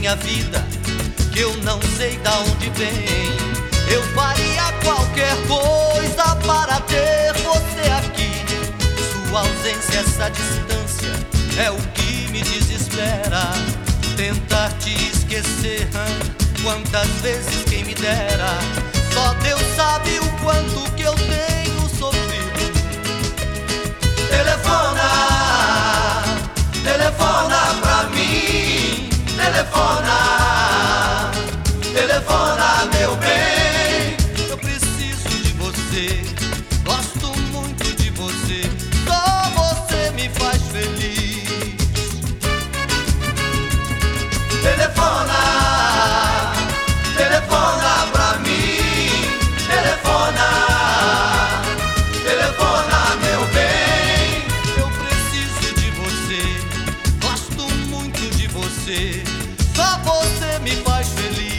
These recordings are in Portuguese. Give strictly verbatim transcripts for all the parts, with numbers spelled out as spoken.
minha vida que eu não sei da onde vem. Eu faria qualquer coisa para ter você aqui. Sua ausência, essa distância é o que me desespera. Tentar te esquecer, quantas vezes quem me dera. Só Deus sabe o quanto que eu tenho sofrido. Telefona, telefona pra mim. Telefona, telefona, meu bem. Eu preciso de você, gosto muito de você. Só você me faz feliz. Telefona, telefona pra mim. Telefona, telefona, meu bem. Eu preciso de você, gosto muito de você. Só você me faz feliz.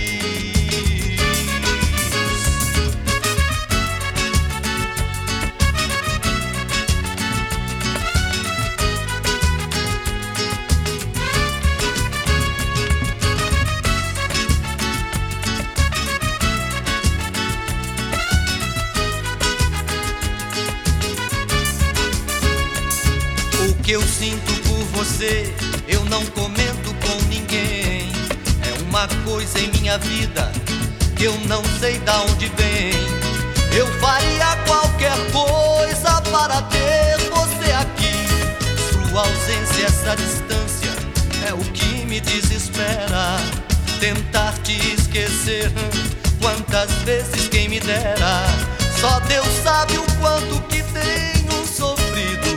O que eu sinto por você, eu não comento com ninguém. É uma coisa em minha vida que eu não sei da onde vem. Eu faria qualquer coisa para ter você aqui. Sua ausência, essa distância é o que me desespera. Tentar te esquecer, quantas vezes quem me dera. Só Deus sabe o quanto que tenho sofrido.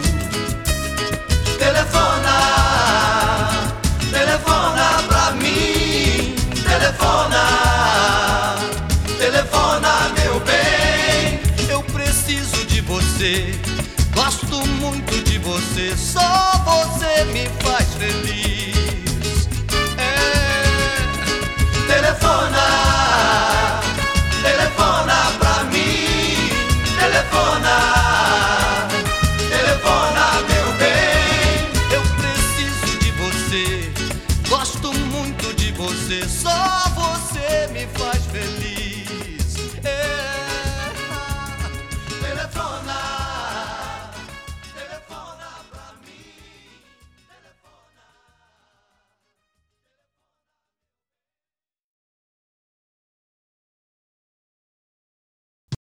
Telefona, telefona pra mim. Telefona, telefona, meu bem. Eu preciso de você, gosto muito de você. Só você me faz feliz.